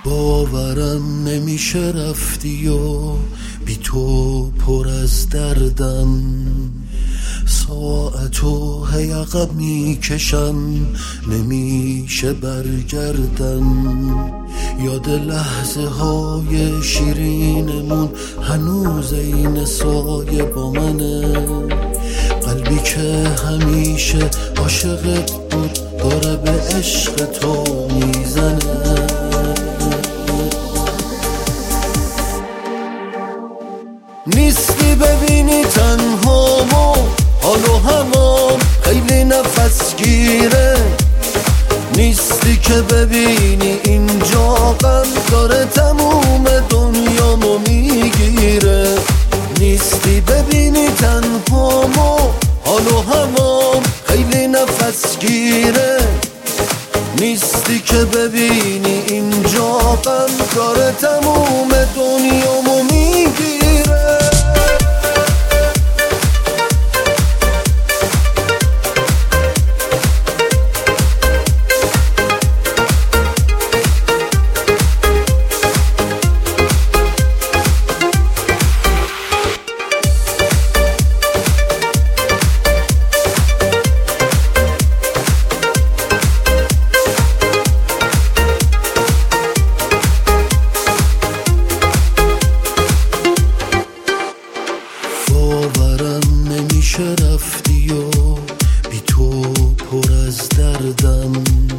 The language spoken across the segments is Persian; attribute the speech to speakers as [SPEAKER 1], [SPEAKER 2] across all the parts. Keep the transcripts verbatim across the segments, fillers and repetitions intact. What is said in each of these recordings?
[SPEAKER 1] باورم نمیشه رفتی و بی تو پر از دردم، ساعتو هی عقب میکشم نمیشه برگردم. یاد لحظه های شیرینمون هنوز این سایه با منه، قلبی که همیشه عاشقت بود داره به عشق تو میزنه. نیستی ببینی تنهامو، حالو همام خیلی نفس گیره. نیستی که ببینی اینجا غم داره تموم دنیامو میگیره. نیستی ببینی تنهامو، حالو همام خیلی نفس گیره. نیستی که ببینی اینجا غم داره تموم دنیامو میگیره. باورم نمیشه رفتی و بی تو پر از دردم،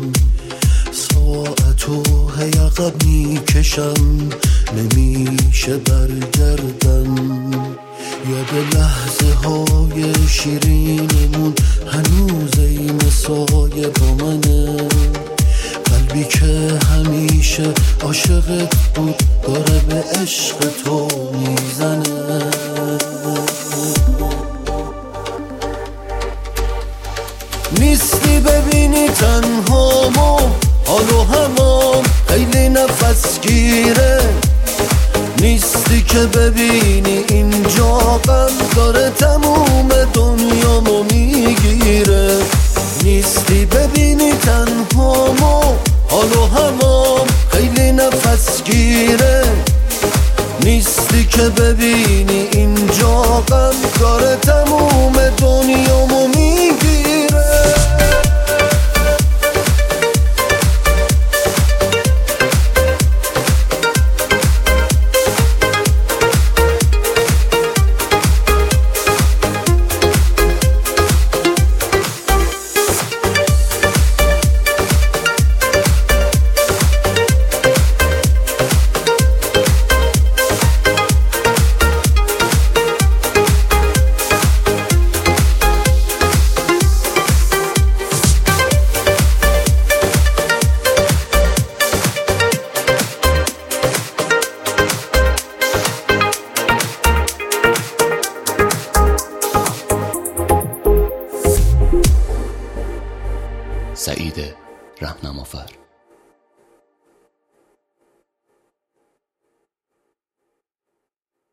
[SPEAKER 1] ساعتو هی عقب میکشم نمیشه برگردم. یاد لحظه های شیرینمون هنوز این سایه با منه، قلبی که همیشه عاشقت بود داره به عشق تو میزنه. نیستی ببینی تنهامو، حالو همام خیلی نفس گیره. نیستی که ببینی اینجا غم داره تموم دنیامو میگیره. نیستی ببینی تنهامو، حالو همام خیلی نفس گیره. نیستی که ببینی اینجا غم داره تموم دنیامو میگیره.
[SPEAKER 2] سعید رهنمافر.